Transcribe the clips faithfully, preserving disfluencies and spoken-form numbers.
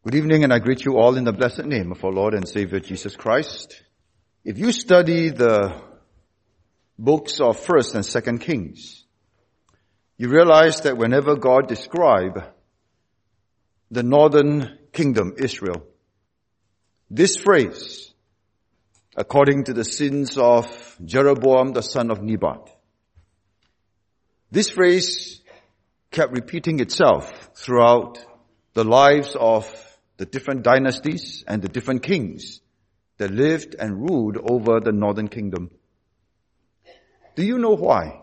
Good evening, and I greet you all in the blessed name of our Lord and Savior Jesus Christ. If you study the books of First and Second Kings, you realize that whenever God described the northern kingdom, Israel, this phrase, according to the sins of Jeroboam the son of Nebat, this phrase kept repeating itself throughout the lives of the different dynasties and the different kings that lived and ruled over the northern kingdom. Do you know why?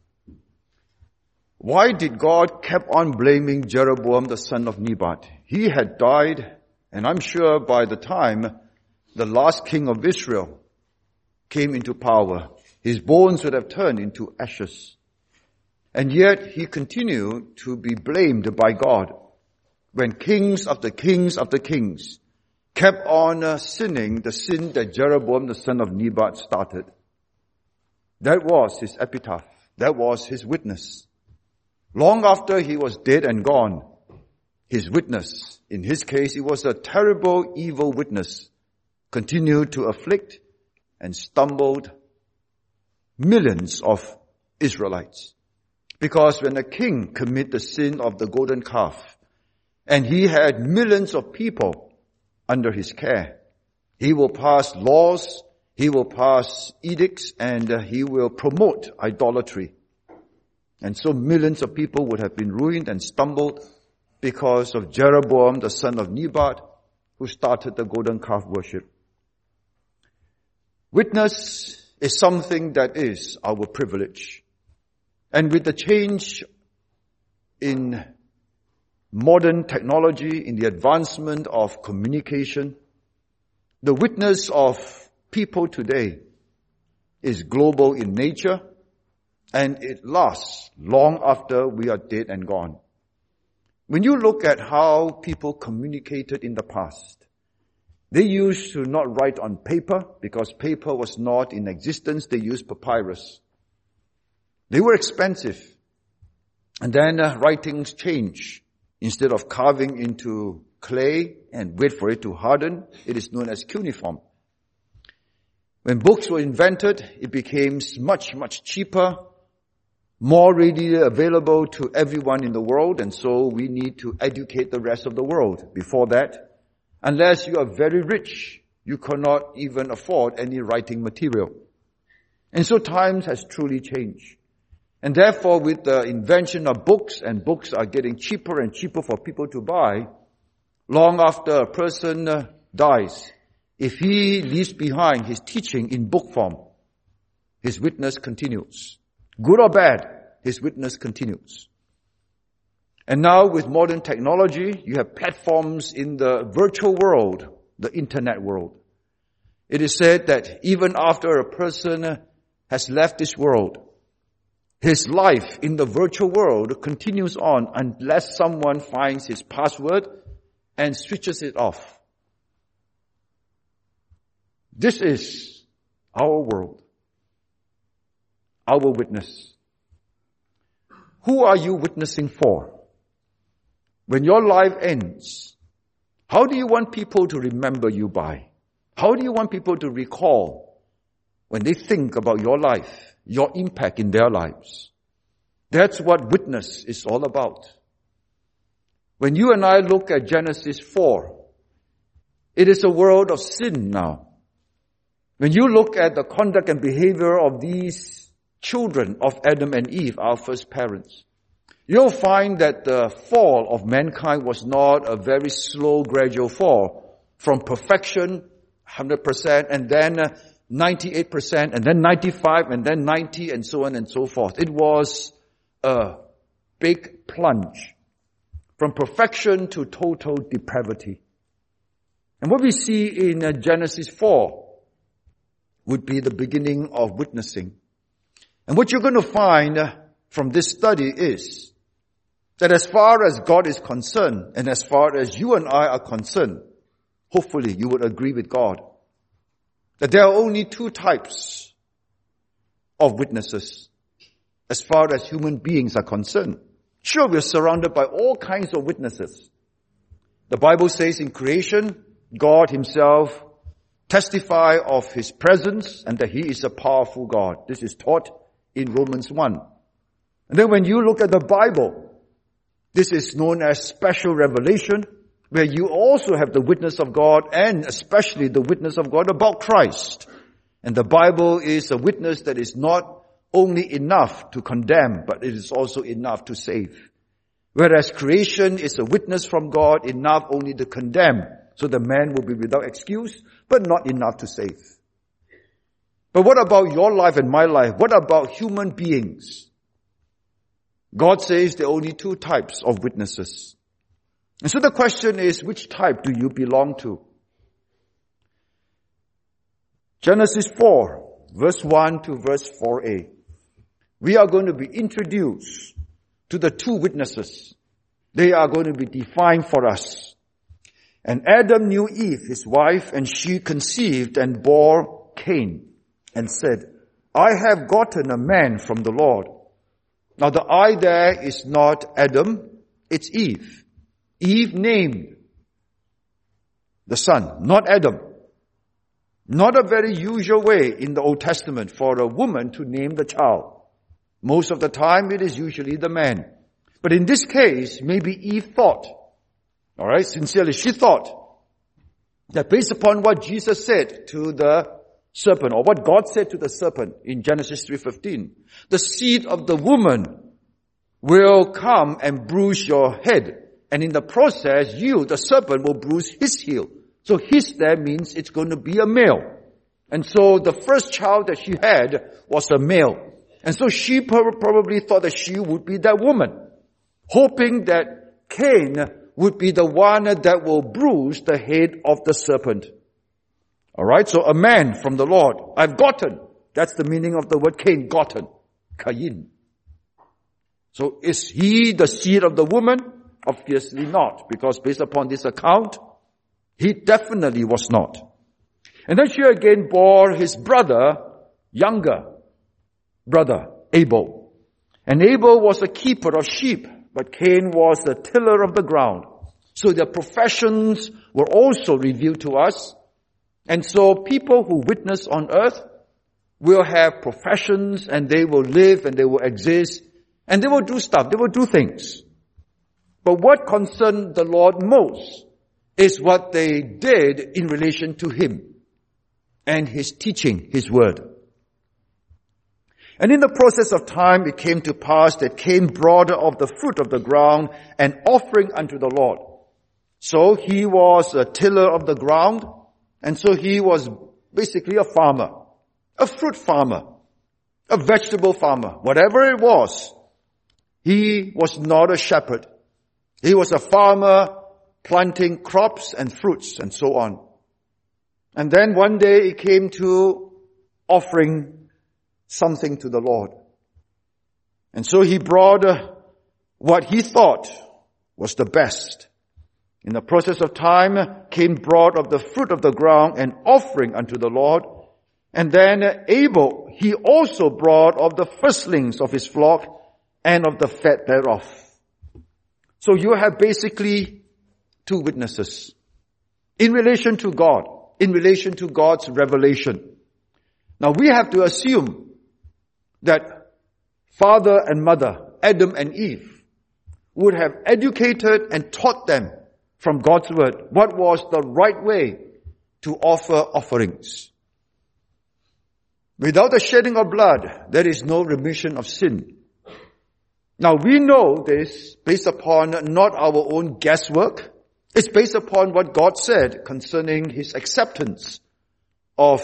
Why did God keep on blaming Jeroboam the son of Nebat? He had died, and I'm sure by the time the last king of Israel came into power, his bones would have turned into ashes. And yet he continued to be blamed by God when kings after kings after kings kept on uh, sinning the sin that Jeroboam the son of Nebat started. That was his epitaph. That was his witness. Long after he was dead and gone, his witness, in his case it was a terrible evil witness, continued to afflict and stumbled millions of Israelites. Because when a king commit the sin of the golden calf, and he had millions of people under his care, he will pass laws, he will pass edicts, and uh, he will promote idolatry. And so millions of people would have been ruined and stumbled because of Jeroboam, the son of Nebat, who started the golden calf worship. Witness is something that is our privilege. And with the change in modern technology, in the advancement of communication, the witness of people today is global in nature, and it lasts long after we are dead and gone. When you look at how people communicated in the past, they used to not write on paper because paper was not in existence. They used papyrus. They were expensive. And then uh, writings changed. Instead of carving into clay and wait for it to harden, it is known as cuneiform. When books were invented, it became much, much cheaper, more readily available to everyone in the world, and so we need to educate the rest of the world. Before that, unless you are very rich, you cannot even afford any writing material. And so times has truly changed. And therefore, with the invention of books, and books are getting cheaper and cheaper for people to buy, long after a person uh, dies, if he leaves behind his teaching in book form, his witness continues. Good or bad, his witness continues. And now with modern technology, you have platforms in the virtual world, the internet world. It is said that even after a person has left this world, his life in the virtual world continues on unless someone finds his password and switches it off. This is our world, our witness. Who are you witnessing for? When your life ends, how do you want people to remember you by? How do you want people to recall when they think about your life, your impact in their lives? That's what witness is all about. When you and I look at Genesis four, it is a world of sin now. When you look at the conduct and behavior of these children of Adam and Eve, our first parents, you'll find that the fall of mankind was not a very slow, gradual fall from perfection, one hundred percent, and then uh, ninety-eight percent, and then ninety-five, and then ninety, and so on and so forth. It was a big plunge from perfection to total depravity. And what we see in uh, Genesis four would be the beginning of witnessing. And what you're going to find uh, from this study is that as far as God is concerned, and as far as you and I are concerned, hopefully you would agree with God, that there are only two types of witnesses as far as human beings are concerned. Sure, we're surrounded by all kinds of witnesses. The Bible says in creation, God himself testifies of his presence and that he is a powerful God. This is taught in Romans one. And then when you look at the Bible, this is known as special revelation, where you also have the witness of God and especially the witness of God about Christ. And the Bible is a witness that is not only enough to condemn, but it is also enough to save. Whereas creation is a witness from God enough only to condemn, so the man will be without excuse, but not enough to save. But what about your life and my life? What about human beings? God says there are only two types of witnesses. And so the question is, which type do you belong to? Genesis four, verse one to verse four a. We are going to be introduced to the two witnesses. They are going to be defined for us. And Adam knew Eve, his wife, and she conceived and bore Cain, and said, I have gotten a man from the Lord. Now the I there is not Adam, it's Eve. Eve named the son, not Adam. Not a very usual way in the Old Testament for a woman to name the child. Most of the time it is usually the man. But in this case, maybe Eve thought, alright, sincerely, she thought that based upon what Jesus said to the serpent, or what God said to the serpent in Genesis three fifteen, the seed of the woman will come and bruise your head. And in the process, you, the serpent, will bruise his heel. So his there means it's going to be a male. And so the first child that she had was a male. And so she probably thought that she would be that woman, hoping that Cain would be the one that will bruise the head of the serpent. Alright, so a man from the Lord. I've gotten. That's the meaning of the word Cain, gotten. Cain. So is he the seed of the woman? Obviously not, because based upon this account, he definitely was not. And then she again bore his brother, younger brother, Abel. And Abel was a keeper of sheep, but Cain was a tiller of the ground. So their professions were also revealed to us. And so people who witness on earth will have professions, and they will live and they will exist, and they will do stuff, they will do things. But what concerned the Lord most is what they did in relation to him and his teaching, his word. And in the process of time, it came to pass that Cain brought of the fruit of the ground an offering unto the Lord. So he was a tiller of the ground, and so he was basically a farmer, a fruit farmer, a vegetable farmer, whatever it was. He was not a shepherd. He was a farmer planting crops and fruits and so on. And then one day it came to offering something to the Lord. And so he brought uh, what he thought was the best. In the process of time, Cain brought of the fruit of the ground an offering unto the Lord. And then Abel, he also brought of the firstlings of his flock and of the fat thereof. So you have basically two witnesses in relation to God, in relation to God's revelation. Now we have to assume that father and mother, Adam and Eve, would have educated and taught them from God's word what was the right way to offer offerings. Without the shedding of blood, there is no remission of sin. Now we know this based upon not our own guesswork. It's based upon what God said concerning his acceptance of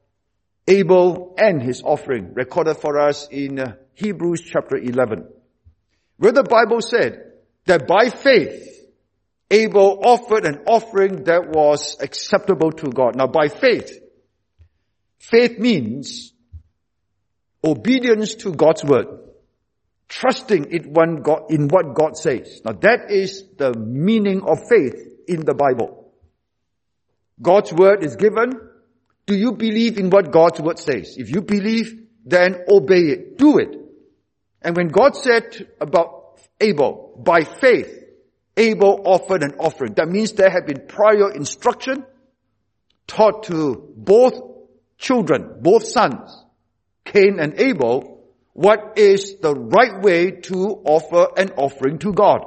Abel and his offering, recorded for us in Hebrews chapter eleven, where the Bible said that by faith, Abel offered an offering that was acceptable to God. Now by faith, faith means obedience to God's word, trusting in what God says. Now that is the meaning of faith in the Bible. God's word is given. Do you believe in what God's word says? If you believe, then obey it. Do it. And when God said about Abel, by faith, Abel offered an offering. That means there had been prior instruction taught to both children, both sons, Cain and Abel, what is the right way to offer an offering to God.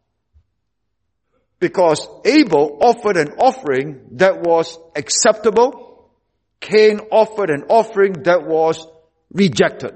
Because Abel offered an offering that was acceptable, Cain offered an offering that was rejected.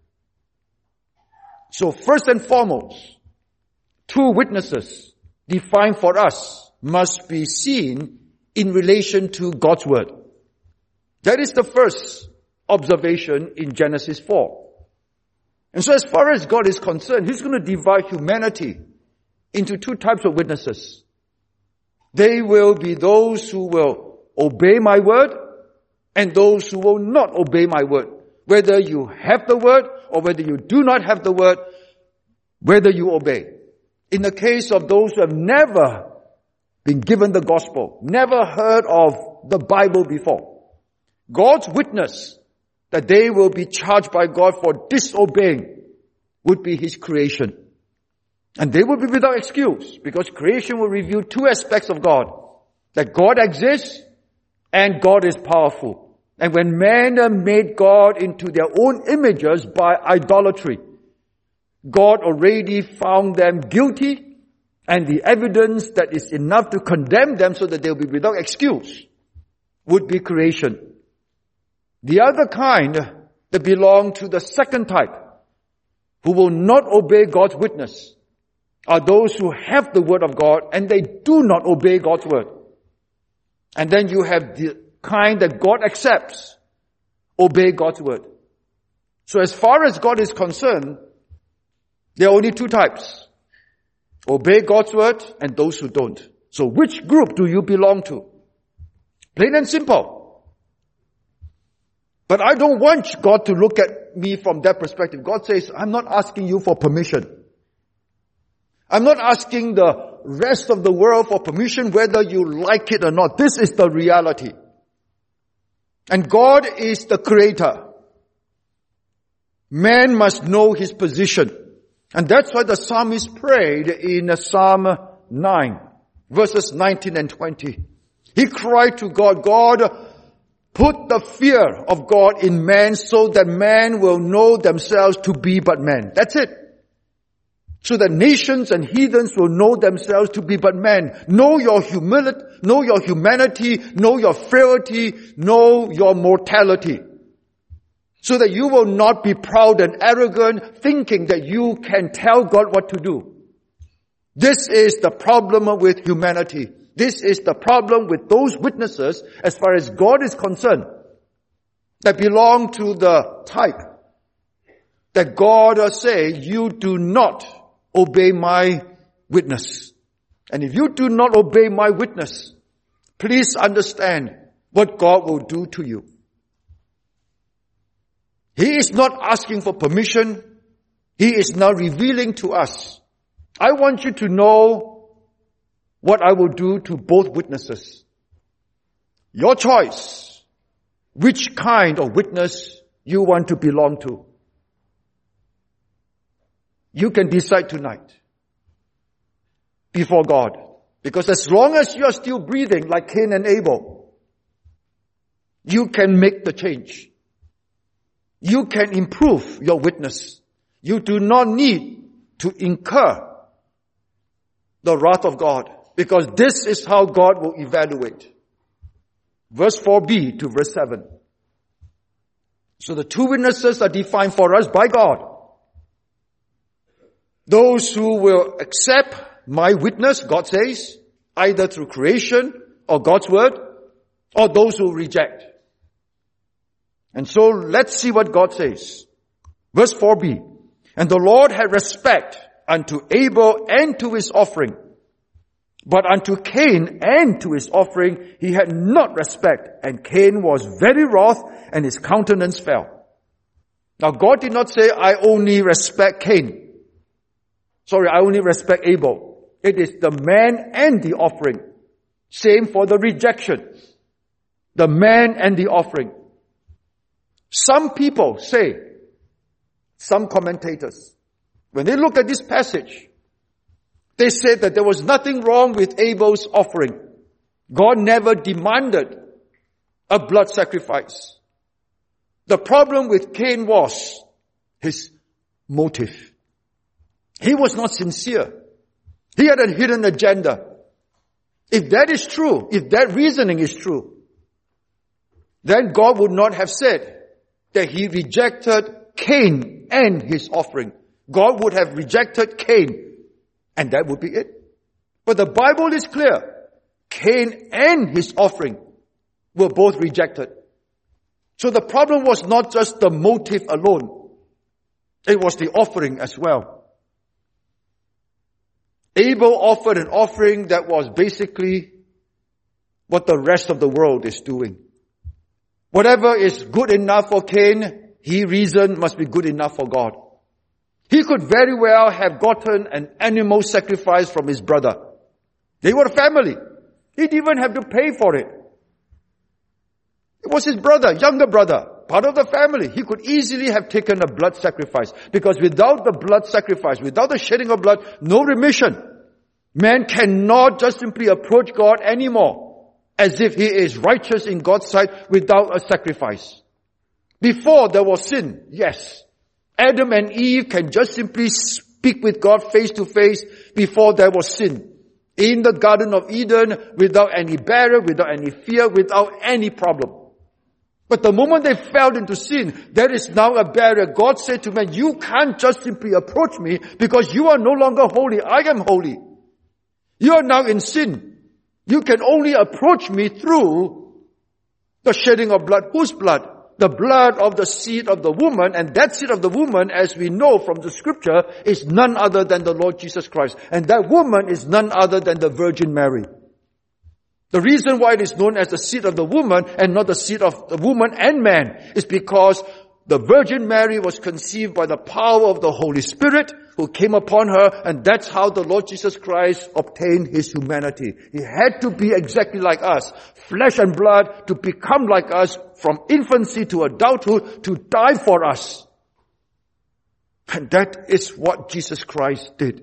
So first and foremost, two witnesses defined for us must be seen in relation to God's word. That is the first observation in Genesis four. And so as far as God is concerned, He's going to divide humanity into two types of witnesses. They will be those who will obey my word and those who will not obey my word. Whether you have the word or whether you do not have the word, whether you obey. In the case of those who have never been given the gospel, never heard of the Bible before, God's witness that they will be charged by God for disobeying would be His creation. And they will be without excuse because creation will reveal two aspects of God. That God exists and God is powerful. And when man made God into their own images by idolatry, God already found them guilty, and the evidence that is enough to condemn them so that they'll be without excuse would be creation. The other kind that belong to the second type, who will not obey God's witness, are those who have the word of God and they do not obey God's word. And then you have the kind that God accepts, obey God's word. So as far as God is concerned, there are only two types. Obey God's word and those who don't. So which group do you belong to? Plain and simple. But I don't want God to look at me from that perspective. God says, I'm not asking you for permission. I'm not asking the rest of the world for permission whether you like it or not. This is the reality. And God is the creator. Man must know his position. And that's why the psalmist prayed in Psalm nine, verses nineteen and twenty. He cried to God, God, put the fear of God in man so that man will know themselves to be but men. That's it. So that nations and heathens will know themselves to be but men. Know your humility, know your humanity, know your frailty, know your mortality. So that you will not be proud and arrogant, thinking that you can tell God what to do. This is the problem with humanity. This is the problem with those witnesses, as far as God is concerned, that belong to the type that God will say, you do not obey my witness. And if you do not obey my witness, please understand what God will do to you. He is not asking for permission. He is now revealing to us. I want you to know what I will do to both witnesses. Your choice, which kind of witness you want to belong to. You can decide tonight before God. Because as long as you are still breathing like Cain and Abel, you can make the change. You can improve your witness. You do not need to incur the wrath of God, because this is how God will evaluate. Verse four b to verse seven. So the two witnesses are defined for us by God. Those who will accept my witness, God says, either through creation or God's word, or those who reject. And so let's see what God says. Verse four b. And the Lord had respect unto Abel and to his offering. But unto Cain and to his offering he had not respect. And Cain was very wroth and his countenance fell. Now God did not say, I only respect Cain. Sorry, I only respect Abel. It is the man and the offering. Same for the rejection. The man and the offering. Some people say, some commentators, when they look at this passage, They said that there was nothing wrong with Abel's offering. God never demanded a blood sacrifice. The problem with Cain was his motive. He was not sincere. He had a hidden agenda. If that is true, if that reasoning is true, then God would not have said that he rejected Cain and his offering. God would have rejected Cain, and that would be it. But the Bible is clear. Cain and his offering were both rejected. So the problem was not just the motive alone. It was the offering as well. Abel offered an offering that was basically what the rest of the world is doing. Whatever is good enough for Cain, he reasoned must be good enough for God. He could very well have gotten an animal sacrifice from his brother. They were a family. He didn't even have to pay for it. It was his brother, younger brother, part of the family. He could easily have taken a blood sacrifice, because without the blood sacrifice, without the shedding of blood, no remission. Man cannot just simply approach God anymore as if he is righteous in God's sight without a sacrifice. Before there was sin, yes. Adam and Eve can just simply speak with God face to face before there was sin. In the Garden of Eden, without any barrier, without any fear, without any problem. But the moment they fell into sin, there is now a barrier. God said to man, you can't just simply approach me because you are no longer holy. I am holy. You are now in sin. You can only approach me through the shedding of blood. Whose blood? The blood of the seed of the woman. And that seed of the woman, as we know from the scripture, is none other than the Lord Jesus Christ. And that woman is none other than the Virgin Mary. The reason why it is known as the seed of the woman and not the seed of the woman and man is because the Virgin Mary was conceived by the power of the Holy Spirit who came upon her, and that's how the Lord Jesus Christ obtained his humanity. He had to be exactly like us, flesh and blood, to become like us from infancy to adulthood, to die for us. And that is what Jesus Christ did.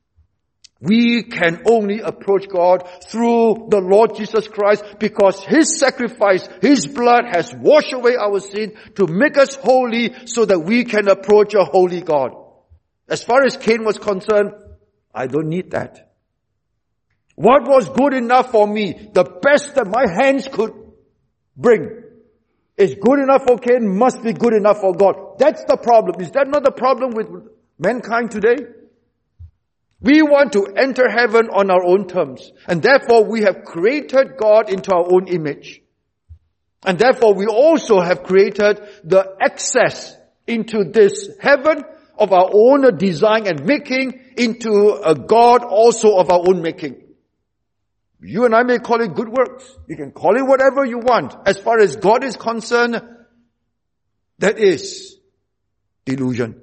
We can only approach God through the Lord Jesus Christ because his sacrifice, his blood has washed away our sin to make us holy so that we can approach a holy God. As far as Cain was concerned, I don't need that. What was good enough for me, the best that my hands could bring, is good enough for Cain, must be good enough for God. That's the problem. Is that not the problem with mankind today? We want to enter heaven on our own terms. And therefore we have created God into our own image. And therefore we also have created the access into this heaven of our own design and making into a God also of our own making. You and I may call it good works. You can call it whatever you want. As far as God is concerned, that is delusion.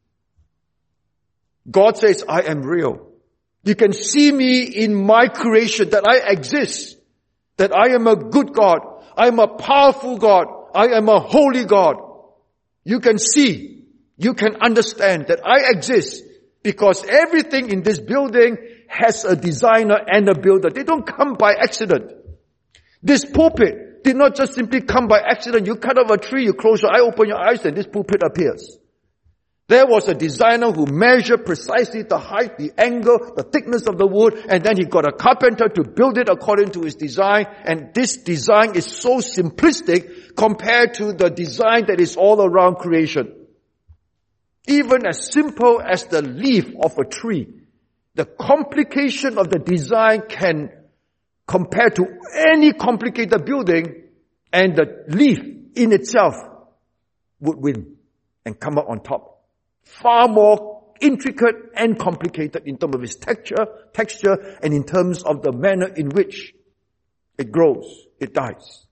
God says, I am real. You can see me in my creation, that I exist, that I am a good God, I am a powerful God, I am a holy God. You can see, you can understand that I exist because everything in this building has a designer and a builder. They don't come by accident. This pulpit did not just simply come by accident. You cut off a tree, you close your eye, open your eyes, and this pulpit appears. There was a designer who measured precisely the height, the angle, the thickness of the wood, and then he got a carpenter to build it according to his design. And this design is so simplistic compared to the design that is all around creation. Even as simple as the leaf of a tree, the complication of the design can compare to any complicated building, and the leaf in itself would win and come out on top. Far more intricate and complicated in terms of its texture, texture, and in terms of the manner in which it grows, it dies.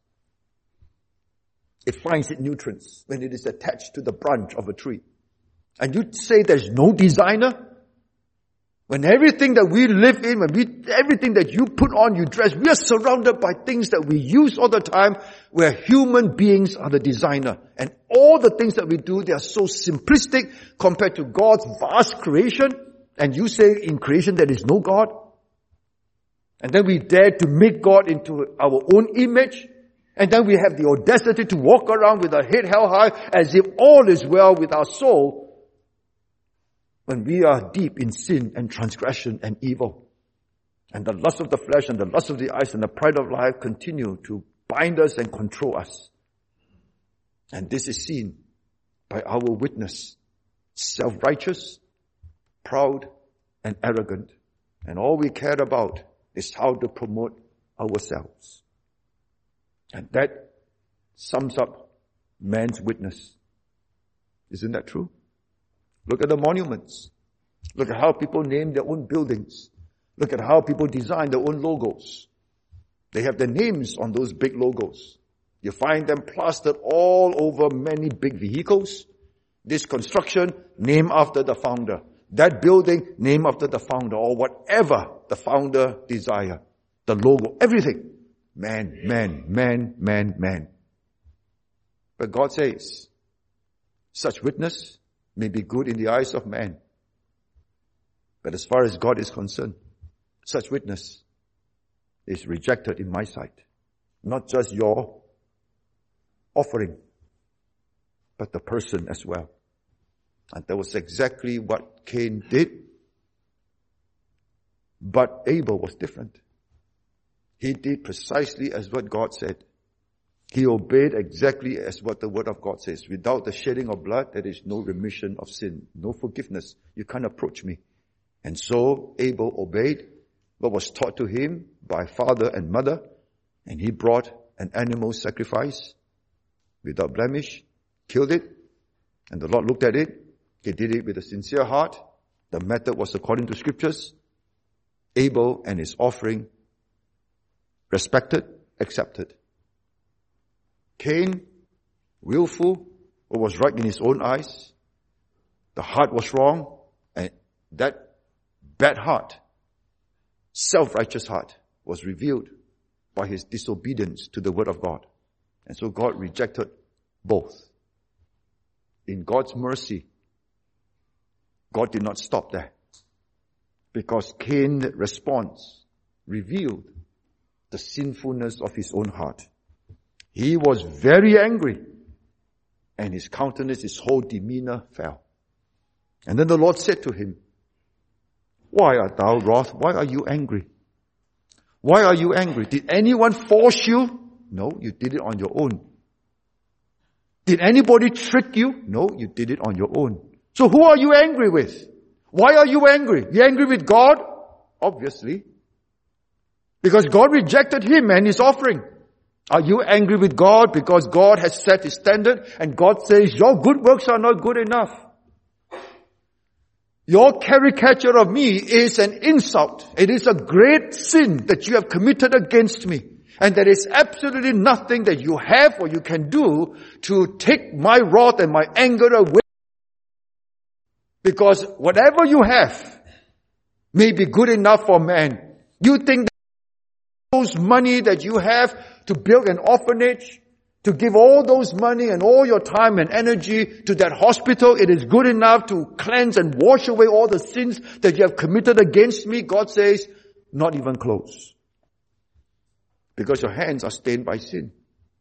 It finds its nutrients when it is attached to the branch of a tree. And you say there's no designer? When everything that we live in, when we, everything that you put on, you dress, we are surrounded by things that we use all the time, where human beings are the designer. And all the things that we do, they are so simplistic compared to God's vast creation And you say in creation there is no God? And then we dare to make God into our own image? And then we have the audacity to walk around with our head held high as if all is well with our soul when we are deep in sin and transgression and evil. And the lust of the flesh and the lust of the eyes and the pride of life continue to bind us and control us. And this is seen by our witness, self-righteous, proud, and arrogant. And all we care about is how to promote ourselves. And that sums up man's witness. Isn't that true? Look at the monuments. Look at how people name their own buildings. Look at how people design their own logos. They have their names on those big logos. You find them plastered all over many big vehicles. This construction, named after the founder. That building, named after the founder, or whatever the founder desire. The logo, everything. Man, man, man, man, man. But God says, such witness may be good in the eyes of man. But as far as God is concerned, such witness is rejected in my sight. Not just your offering, but the person as well. And that was exactly what Cain did. But Abel was different. He did precisely as what God said. He obeyed exactly as what the word of God says. Without the shedding of blood, there is no remission of sin, no forgiveness. You can't approach me. And so Abel obeyed what was taught to him by father and mother, and he brought an animal sacrifice without blemish, killed it, and the Lord looked at it. He did it with a sincere heart. The method was according to scriptures. Abel and his offering respected, accepted. Cain, willful, what was right in his own eyes. The heart was wrong, and that bad heart, self-righteous heart, was revealed by his disobedience to the word of God. And so God rejected both. In God's mercy, God did not stop there, because Cain's response revealed the sinfulness of his own heart. He was very angry, and his countenance, his whole demeanor fell. And then the Lord said to him, "Why art thou wroth? Why are you angry? Why are you angry? Did anyone force you? No, you did it on your own. Did anybody trick you? No, you did it on your own. So who are you angry with? Why are you angry? You angry with God? Obviously. Because God rejected him and his offering. Are you angry with God because God has set his standard and God says your good works are not good enough? Your caricature of me is an insult. It is a great sin that you have committed against me. And there is absolutely nothing that you have or you can do to take my wrath and my anger away. Because whatever you have may be good enough for man. You think that those money that you have to build an orphanage, to give all those money and all your time and energy to that hospital, it is good enough to cleanse and wash away all the sins that you have committed against me? God says, not even close. Because your hands are stained by sin.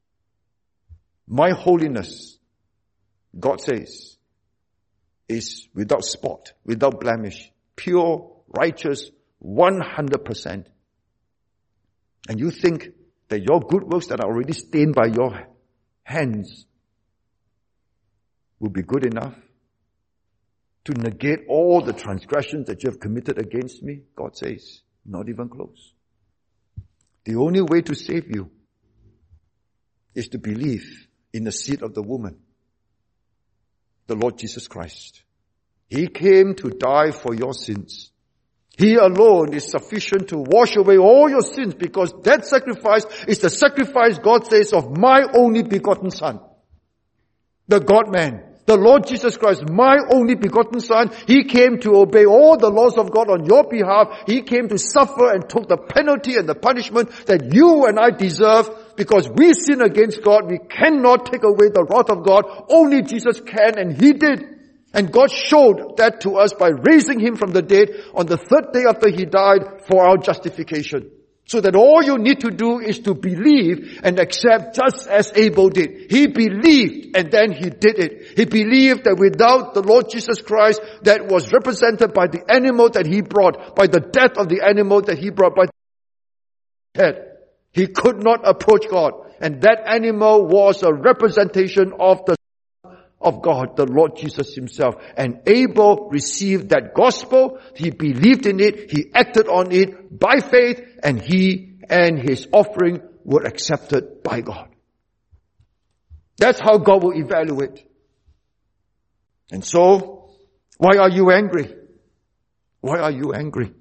My holiness, God says, is without spot, without blemish, pure, righteous, one hundred percent. And you think that your good works that are already stained by your hands will be good enough to negate all the transgressions that you have committed against me? God says, not even close. The only way to save you is to believe in the seed of the woman, the Lord Jesus Christ. He came to die for your sins. He alone is sufficient to wash away all your sins, because that sacrifice is the sacrifice, God says, of my only begotten Son. The God-man, the Lord Jesus Christ, my only begotten Son. He came to obey all the laws of God on your behalf. He came to suffer and took the penalty and the punishment that you and I deserve, because we sin against God. We cannot take away the wrath of God. Only Jesus can, and He did. And God showed that to us by raising him from the dead on the third day after he died for our justification. So that all you need to do is to believe and accept just as Abel did. He believed and then he did it. He believed that without the Lord Jesus Christ, that was represented by the animal that he brought, by the death of the animal that he brought, by the head, he could not approach God. And that animal was a representation of the of God, the Lord Jesus himself. And Abel received that gospel. He believed in it. He acted on it by faith, and he and his offering were accepted by God. That's how God will evaluate. And so, why are you angry? Why are you angry?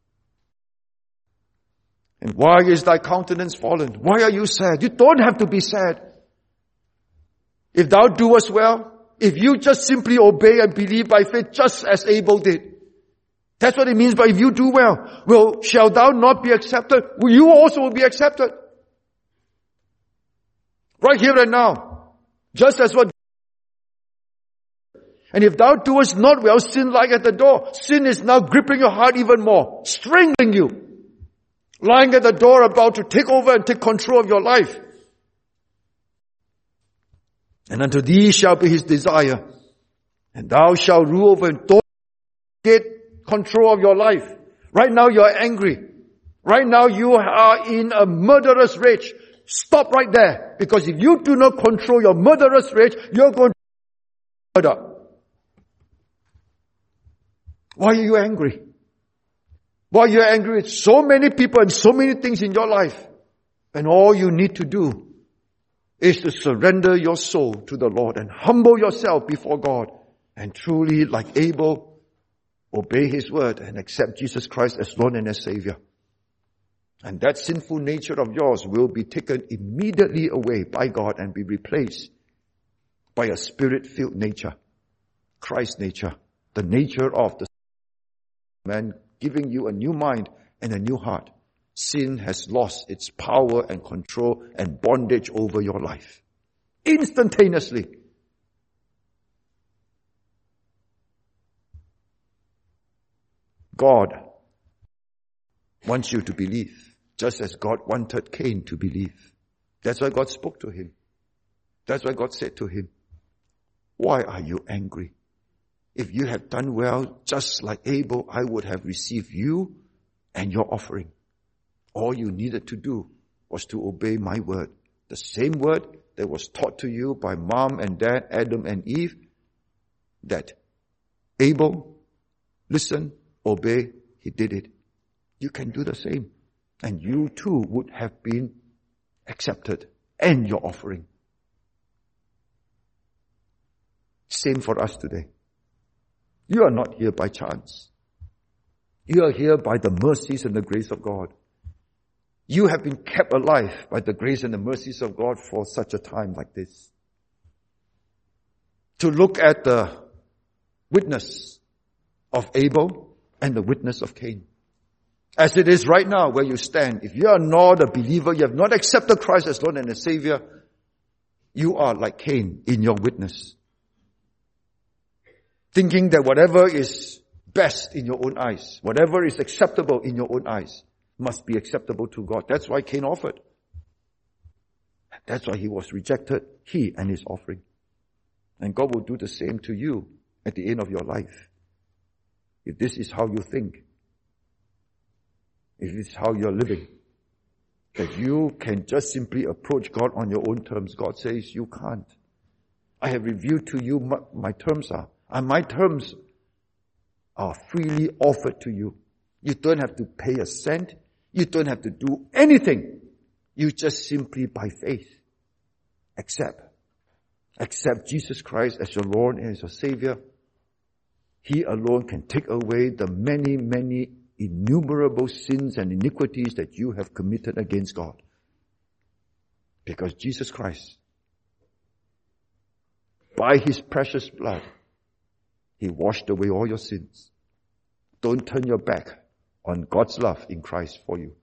And why is thy countenance fallen? Why are you sad? You don't have to be sad. If thou doest well, if you just simply obey and believe by faith, just as Abel did. That's what it means by if you do well. Well, shall thou not be accepted? Well, you also will be accepted. Right here and now. Just as what. And if thou doest not well, sin lieth at the door. Sin is now gripping your heart even more, strangling you, lying at the door about to take over and take control of your life. And unto thee shall be his desire, and thou shalt rule over him. Don't get control of your life. Right now you are angry. Right now you are in a murderous rage. Stop right there. Because if you do not control your murderous rage, you're going to murder. Why are you angry? Why are you angry with so many people and so many things in your life? And all you need to do is to surrender your soul to the Lord and humble yourself before God and truly, like Abel, obey his word and accept Jesus Christ as Lord and as Savior. And that sinful nature of yours will be taken immediately away by God and be replaced by a spirit-filled nature, Christ's nature, the nature of the man, giving you a new mind and a new heart. Sin has lost its power and control and bondage over your life. Instantaneously. God wants you to believe, just as God wanted Cain to believe. That's why God spoke to him. That's why God said to him, why are you angry? If you have done well, just like Abel, I would have received you and your offering. All you needed to do was to obey my word. The same word that was taught to you by mom and dad, Adam and Eve, that Abel, listen, obey, he did it. You can do the same. And you too would have been accepted and your offering. Same for us today. You are not here by chance. You are here by the mercies and the grace of God. You have been kept alive by the grace and the mercies of God for such a time like this. To look at the witness of Abel and the witness of Cain. As it is right now where you stand, if you are not a believer, you have not accepted Christ as Lord and as Savior, you are like Cain in your witness. Thinking that whatever is best in your own eyes, whatever is acceptable in your own eyes, must be acceptable to God. That's why Cain offered. That's why he was rejected, he and his offering. And God will do the same to you at the end of your life. If this is how you think, if this is how you're living, that you can just simply approach God on your own terms. God says you can't. I have revealed to you what my terms are. And my terms are freely offered to you. You don't have to pay a cent. You don't have to do anything. You just simply by faith accept. Accept Jesus Christ as your Lord and as your Savior. He alone can take away the many, many innumerable sins and iniquities that you have committed against God. Because Jesus Christ, by His precious blood, He washed away all your sins. Don't turn your back on God's love in Christ for you.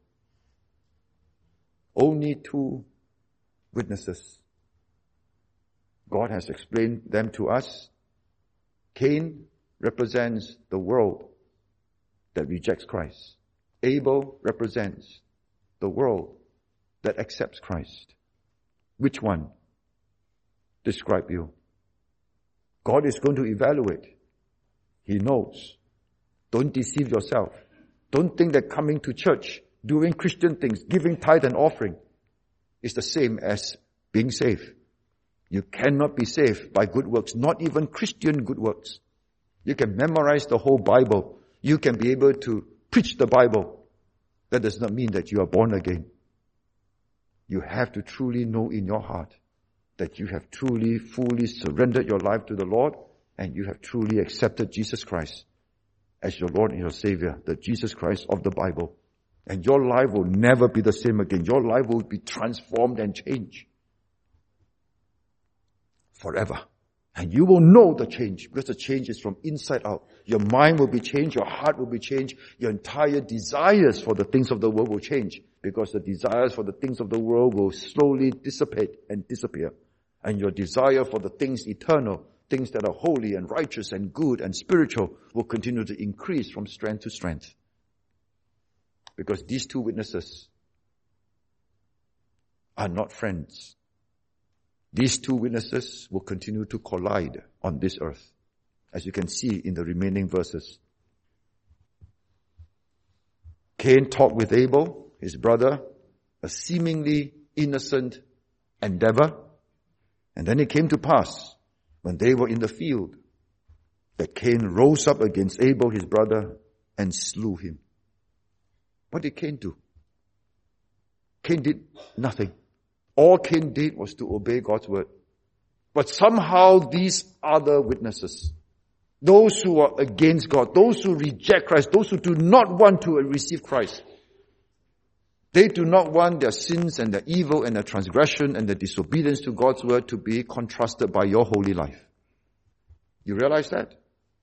Only two witnesses. God has explained them to us. Cain represents the world that rejects Christ. Abel represents the world that accepts Christ. Which one describe you? God is going to evaluate. He knows. Don't deceive yourself. Don't think that coming to church, doing Christian things, giving tithe and offering is the same as being saved. You cannot be saved by good works, not even Christian good works. You can memorize the whole Bible. You can be able to preach the Bible. That does not mean that you are born again. You have to truly know in your heart that you have truly, fully surrendered your life to the Lord and you have truly accepted Jesus Christ as your Lord and your Savior, the Jesus Christ of the Bible. And your life will never be the same again. Your life will be transformed and changed forever. And you will know the change because the change is from inside out. Your mind will be changed. Your heart will be changed. Your entire desires for the things of the world will change because the desires for the things of the world will slowly dissipate and disappear. And your desire for the things eternal, things that are holy and righteous and good and spiritual will continue to increase from strength to strength. Because these two witnesses are not friends. These two witnesses will continue to collide on this earth, as you can see in the remaining verses. Cain talked with Abel, his brother, a seemingly innocent endeavor. And then it came to pass, when they were in the field, that Cain rose up against Abel, his brother, and slew him. What did Cain do? Cain did nothing. All Cain did was to obey God's word. But somehow these other witnesses, those who are against God, those who reject Christ, those who do not want to receive Christ, they do not want their sins and their evil and their transgression and their disobedience to God's word to be contrasted by your holy life. You realize that?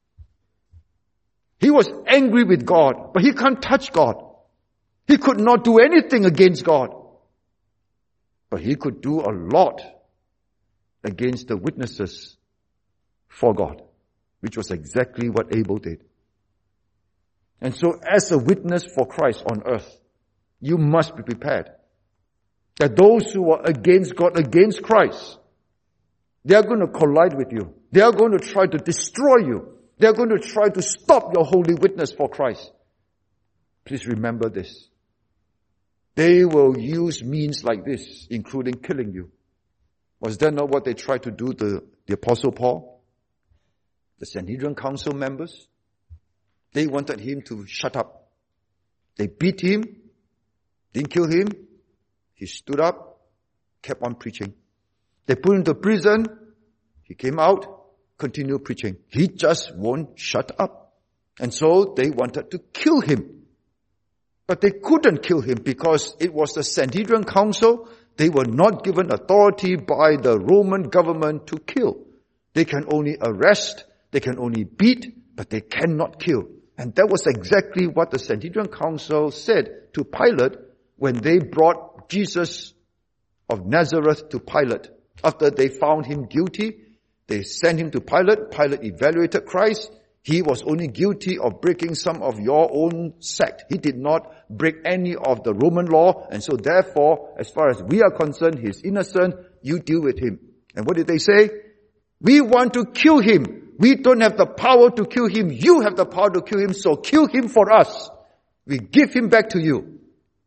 He was angry with God, but he can't touch God. He could not do anything against God. But he could do a lot against the witnesses for God, which was exactly what Abel did. And so as a witness for Christ on earth, you must be prepared that those who are against God, against Christ, they are going to collide with you. They are going to try to destroy you. They are going to try to stop your holy witness for Christ. Please remember this. They will use means like this, including killing you. Was that not what they tried to do to the Apostle Paul? The Sanhedrin Council members? They wanted him to shut up. They beat him, didn't kill him. He stood up, kept on preaching. They put him to prison. He came out, continued preaching. He just won't shut up. And so they wanted to kill him. But they couldn't kill him because it was the Sanhedrin Council. They were not given authority by the Roman government to kill. They can only arrest, they can only beat, but they cannot kill. And that was exactly what the Sanhedrin Council said to Pilate when they brought Jesus of Nazareth to Pilate. After they found him guilty, they sent him to Pilate. Pilate evaluated Christ. He was only guilty of breaking some of your own sect. He did not break any of the Roman law. And so therefore, as far as we are concerned, he's innocent. You deal with him. And what did they say? We want to kill him. We don't have the power to kill him. You have the power to kill him. So kill him for us. We give him back to you.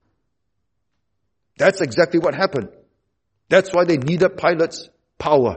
That's exactly what happened. That's why they needed Pilate's power.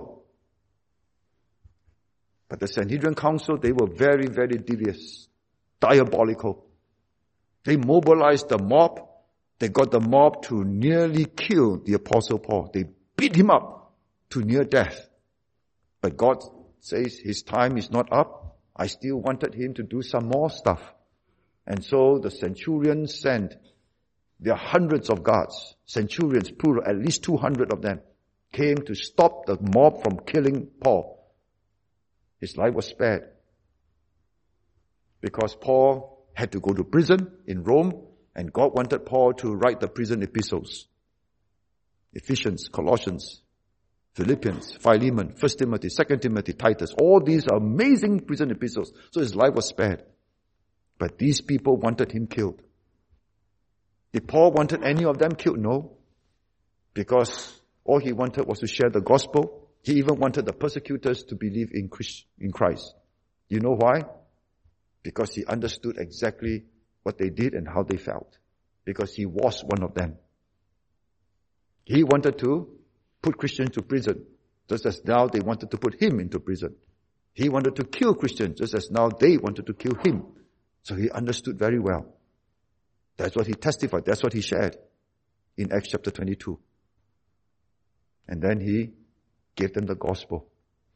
But the Sanhedrin Council, they were very, very devious, diabolical. They mobilized the mob. They got the mob to nearly kill the Apostle Paul. They beat him up to near death. But God says his time is not up. I still wanted him to do some more stuff. And so the centurions sent, there are hundreds of guards, centurions, plural, at least two hundred of them, came to stop the mob from killing Paul. His life was spared because Paul had to go to prison in Rome and God wanted Paul to write the prison epistles. Ephesians, Colossians, Philippians, Philemon, First Timothy, Second Timothy, Titus. All these are amazing prison epistles. So his life was spared. But these people wanted him killed. Did Paul wanted any of them killed? No. Because all he wanted was to share the gospel. He even wanted the persecutors to believe in Christ, in Christ. You know why? Because he understood exactly what they did and how they felt. Because he was one of them. He wanted to put Christians to prison, just as now they wanted to put him into prison. He wanted to kill Christians, just as now they wanted to kill him. So he understood very well. That's what he testified. That's what he shared in Acts chapter twenty-two. And then he gave them the gospel.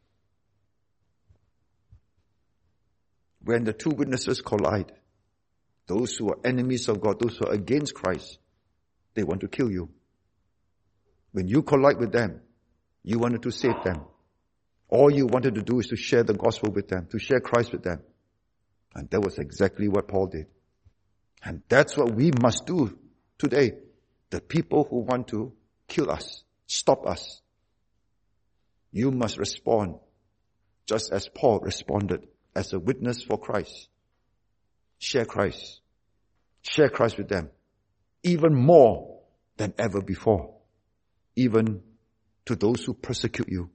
When the two witnesses collide, those who are enemies of God, those who are against Christ, they want to kill you. When you collide with them, you wanted to save them. All you wanted to do is to share the gospel with them, to share Christ with them. And that was exactly what Paul did. And that's what we must do today. The people who want to kill us, stop us. You must respond just as Paul responded as a witness for Christ. Share Christ. Share Christ with them. Even more than ever before. Even to those who persecute you.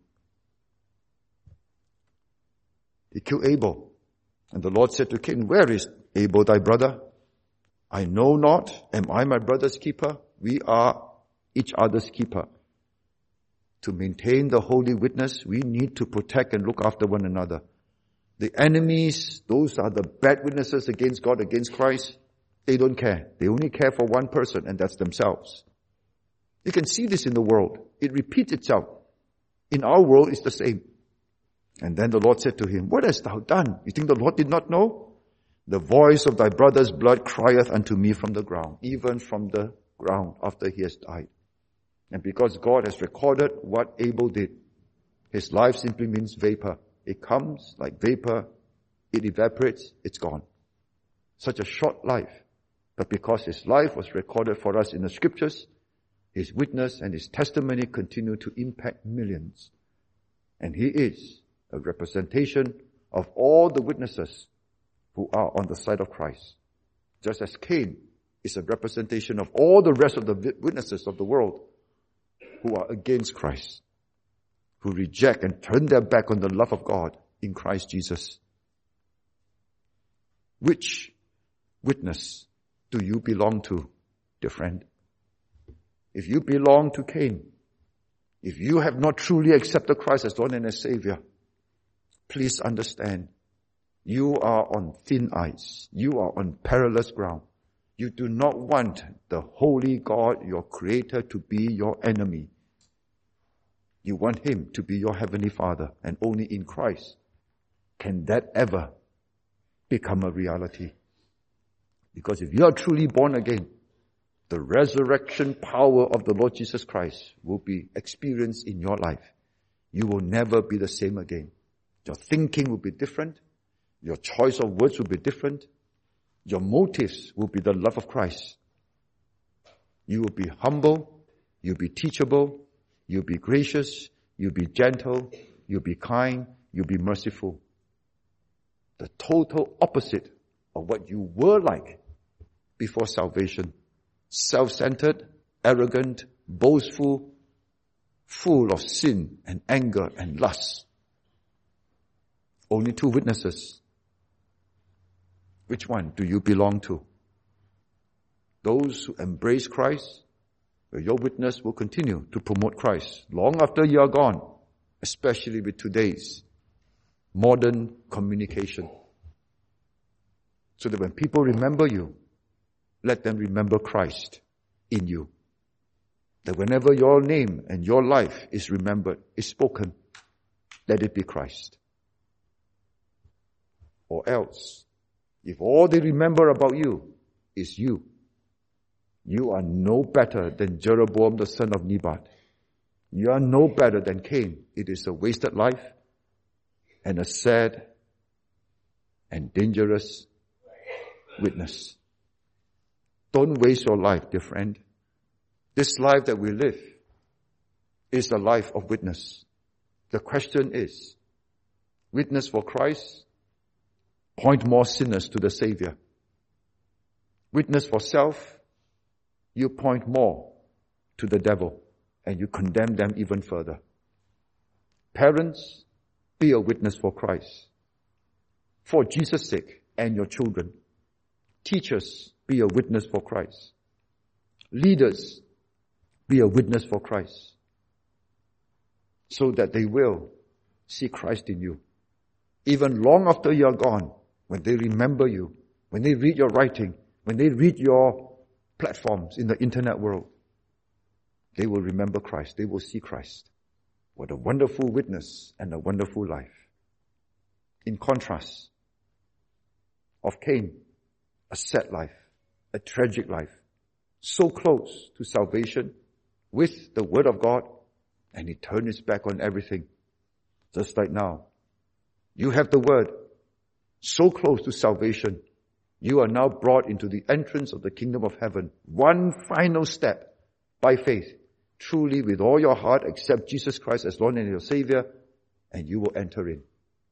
He killed Abel. And the Lord said to Cain, where is Abel thy brother? I know not. Am I my brother's keeper? We are each other's keeper. To maintain the holy witness, we need to protect and look after one another. The enemies, those are the bad witnesses against God, against Christ. They don't care. They only care for one person, and that's themselves. You can see this in the world. It repeats itself. In our world, it's the same. And then the Lord said to him, what hast thou done? You think the Lord did not know? The voice of thy brother's blood crieth unto me from the ground, even from the ground after he has died. And because God has recorded what Abel did, his life simply means vapor. It comes like vapor, it evaporates, it's gone. Such a short life. But because his life was recorded for us in the scriptures, his witness and his testimony continue to impact millions. And he is a representation of all the witnesses who are on the side of Christ. Just as Cain is a representation of all the rest of the witnesses of the world who are against Christ, who reject and turn their back on the love of God in Christ Jesus. Which witness do you belong to, dear friend? If you belong to Cain, if you have not truly accepted Christ as Lord and as Savior, please understand, you are on thin ice. You are on perilous ground. You do not want the holy God, your Creator, to be your enemy. You want Him to be your Heavenly Father, and only in Christ can that ever become a reality. Because if you are truly born again, the resurrection power of the Lord Jesus Christ will be experienced in your life. You will never be the same again. Your thinking will be different. Your choice of words will be different. Your motives will be the love of Christ. You will be humble. You'll be teachable. You'll be gracious. You'll be gentle. You'll be kind. You'll be merciful. The total opposite of what you were like before salvation. Self-centered, arrogant, boastful, full of sin and anger and lust. Only two witnesses. Which one do you belong to? Those who embrace Christ, where your witness will continue to promote Christ long after you are gone, especially with today's modern communication. So that when people remember you, let them remember Christ in you. That whenever your name and your life is remembered, is spoken, let it be Christ. Or else, if all they remember about you is you, you are no better than Jeroboam the son of Nebat. You are no better than Cain. It is a wasted life and a sad and dangerous witness. Don't waste your life, dear friend. This life that we live is a life of witness. The question is, witness for Christ, point more sinners to the Savior. Witness for self, you point more to the devil and you condemn them even further. Parents, be a witness for Christ, for Jesus' sake and your children. Teachers, be a witness for Christ. Leaders, be a witness for Christ, so that they will see Christ in you. Even long after you are gone, when they remember you, when they read your writing, when they read your platforms in the internet world, they will remember Christ. They will see Christ. What a wonderful witness and a wonderful life. In contrast of Cain, a sad life, a tragic life, so close to salvation with the Word of God, and he turned his back on everything. Just like now, you have the Word, so close to salvation, you are now brought into the entrance of the kingdom of heaven. One final step by faith, truly with all your heart, accept Jesus Christ as Lord and your Savior, and you will enter in.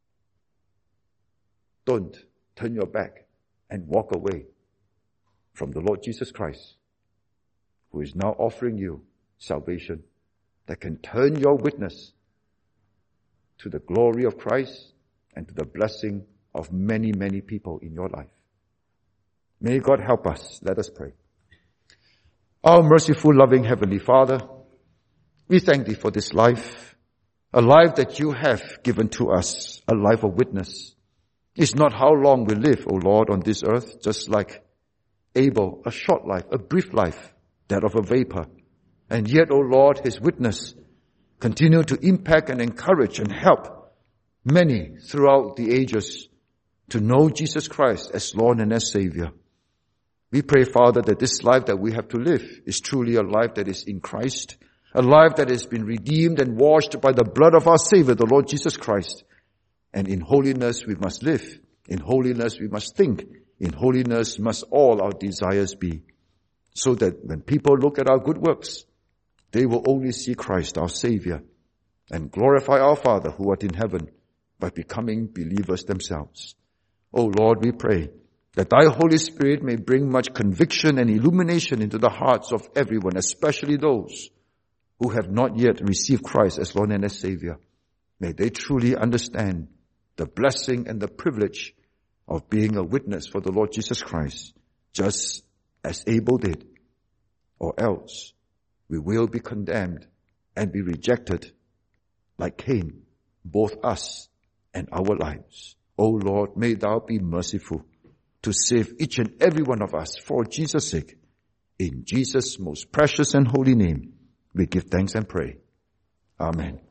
Don't turn your back and walk away from the Lord Jesus Christ, who is now offering you salvation that can turn your witness to the glory of Christ and to the blessing of many, many people in your life. May God help us. Let us pray. Our merciful, loving Heavenly Father, we thank Thee for this life, a life that You have given to us, a life of witness. It's not how long we live, O Lord, on this earth, just like Abel, a short life, a brief life, that of a vapor. And yet, O Lord, His witness continue to impact and encourage and help many throughout the ages to know Jesus Christ as Lord and as Savior. We pray, Father, that this life that we have to live is truly a life that is in Christ, a life that has been redeemed and washed by the blood of our Savior, the Lord Jesus Christ. And in holiness we must live. In holiness we must think. In holiness must all our desires be. So that when people look at our good works, they will only see Christ, our Savior, and glorify our Father who art in heaven by becoming believers themselves. O Lord, we pray that Thy Holy Spirit may bring much conviction and illumination into the hearts of everyone, especially those who have not yet received Christ as Lord and as Savior. May they truly understand the blessing and the privilege of being a witness for the Lord Jesus Christ, just as Abel did, or else we will be condemned and be rejected like Cain, both us and our lives. O Lord, may Thou be merciful to save each and every one of us for Jesus' sake. In Jesus' most precious and holy name, we give thanks and pray. Amen.